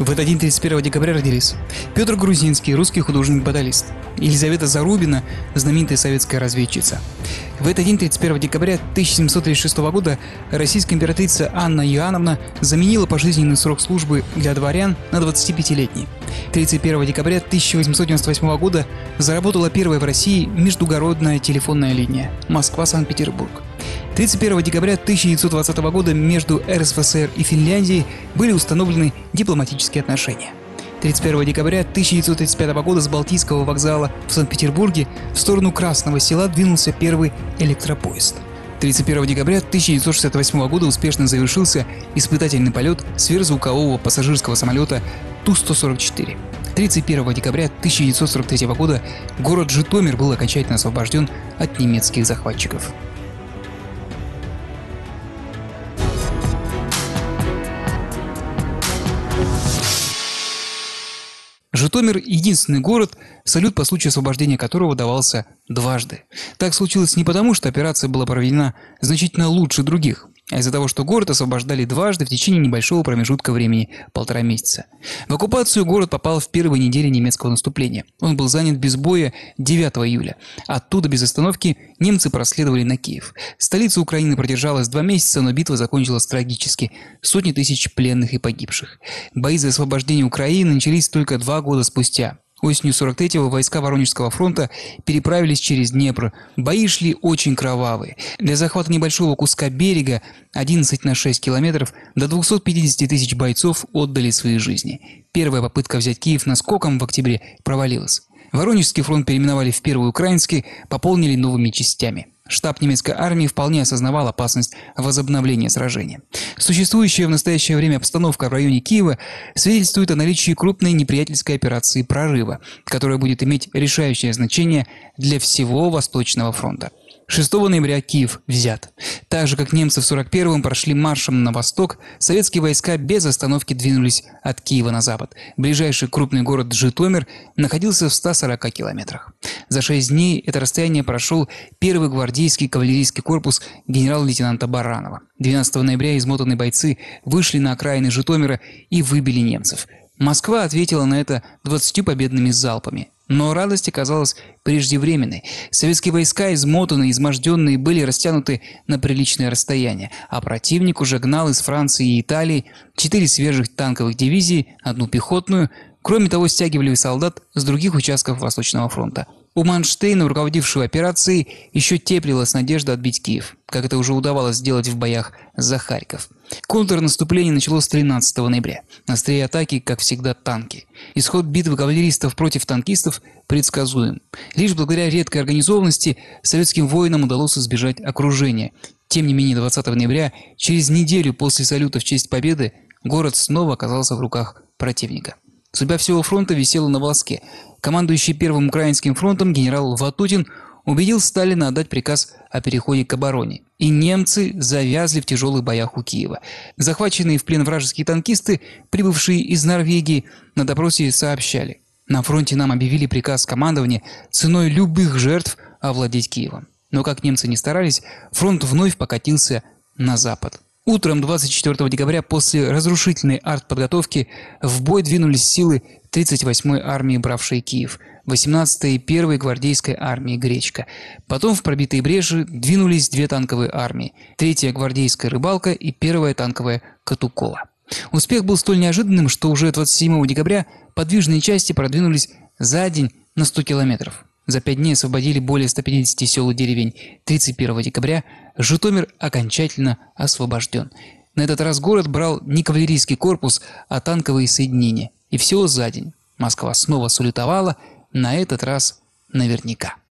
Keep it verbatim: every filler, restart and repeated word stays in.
В этот день, тридцать первого декабря, родились Петр Грузинский, русский художник-баталист; Елизавета Зарубина, знаменитая советская разведчица. В этот день, тридцать первого декабря тысяча семьсот тридцать шестого года, российская императрица Анна Иоанновна заменила пожизненный срок службы для дворян на двадцатипятилетний. тридцать первого декабря тысяча восемьсот девяносто восьмого года заработала первая в России междугородная телефонная линия Москва-Санкт-Петербург. тридцать первого декабря тысяча девятьсот двадцатого года между эр эс эф эс эр и Финляндией были установлены дипломатические отношения. тридцать первого декабря тысяча девятьсот тридцать пятого года с Балтийского вокзала в Санкт-Петербурге в сторону Красного Села двинулся первый электропоезд. тридцать первого декабря тысяча девятьсот шестьдесят восьмого года успешно завершился испытательный полет сверхзвукового пассажирского самолета Ту сто сорок четыре. тридцать первого декабря тысяча девятьсот сорок третьего года город Житомир был окончательно освобожден от немецких захватчиков. Житомир – единственный город, салют по случаю освобождения которого давался дважды. Так случилось не потому, что операция была проведена значительно лучше других, а из-за того, что город освобождали дважды в течение небольшого промежутка времени – полтора месяца. В оккупацию город попал в первые недели немецкого наступления. Он был занят без боя девятого июля. Оттуда без остановки немцы проследовали на Киев. Столица Украины продержалась два месяца, но битва закончилась трагически. Сотни тысяч пленных и погибших. Бои за освобождение Украины начались только два года спустя. Осенью сорок третьего войска Воронежского фронта переправились через Днепр. Бои шли очень кровавые. Для захвата небольшого куска берега одиннадцать на шесть километров до двухсот пятидесяти тысяч бойцов отдали свои жизни. Первая попытка взять Киев наскоком в октябре провалилась. Воронежский фронт переименовали в Первый Украинский, пополнили новыми частями. Штаб немецкой армии вполне осознавал опасность возобновления сражения. Существующая в настоящее время обстановка в районе Киева свидетельствует о наличии крупной неприятельской операции прорыва, которая будет иметь решающее значение для всего Восточного фронта. шестого ноября Киев взят. Так же, как немцы в сорок первом прошли маршем на восток, советские войска без остановки двинулись от Киева на запад. Ближайший крупный город Житомир находился в ста сорока километрах. За шесть дней это расстояние прошел первый гвардейский кавалерийский корпус генерал-лейтенанта Баранова. двенадцатого ноября измотанные бойцы вышли на окраины Житомира и выбили немцев. Москва ответила на это двадцатью победными залпами. Но радость оказалась преждевременной. Советские войска, измотанные, изможденные, были растянуты на приличное расстояние, а противник уже гнал из Франции и Италии четыре свежих танковых дивизии, одну пехотную. Кроме того, стягивали солдат с других участков Восточного фронта. У Манштейна, руководившего операцией, еще теплилась надежда отбить Киев, как это уже удавалось сделать в боях за Харьков. Контрнаступление началось тринадцатого ноября. На острие атаки, как всегда, танки. Исход битвы кавалеристов против танкистов предсказуем. Лишь благодаря редкой организованности советским воинам удалось избежать окружения. Тем не менее, двадцатого ноября, через неделю после салюта в честь победы, город снова оказался в руках противника. Судьба всего фронта висела на волоске. Командующий Первым Украинским фронтом генерал Ватутин убедил Сталина отдать приказ о переходе к обороне. И немцы завязли в тяжелых боях у Киева. Захваченные в плен вражеские танкисты, прибывшие из Норвегии, на допросе сообщали: «На фронте нам объявили приказ командования ценой любых жертв овладеть Киевом». Но как немцы не старались, фронт вновь покатился на запад. Утром двадцать четвёртого декабря после разрушительной артподготовки в бой двинулись силы тридцать восьмой армии, бравшей Киев, восемнадцатой и первой гвардейской армии «Гречка». Потом в пробитые бреши двинулись две танковые армии – третья гвардейская «Рыбалка» и первая танковая «Катукола». Успех был столь неожиданным, что уже двадцать седьмого декабря подвижные части продвинулись за день на сто километров. За пять дней освободили более ста пятидесяти сел и деревень. тридцать первого декабря Житомир окончательно освобожден. На этот раз город брал не кавалерийский корпус, а танковые соединения. И всего за день Москва снова салютовала, на этот раз наверняка.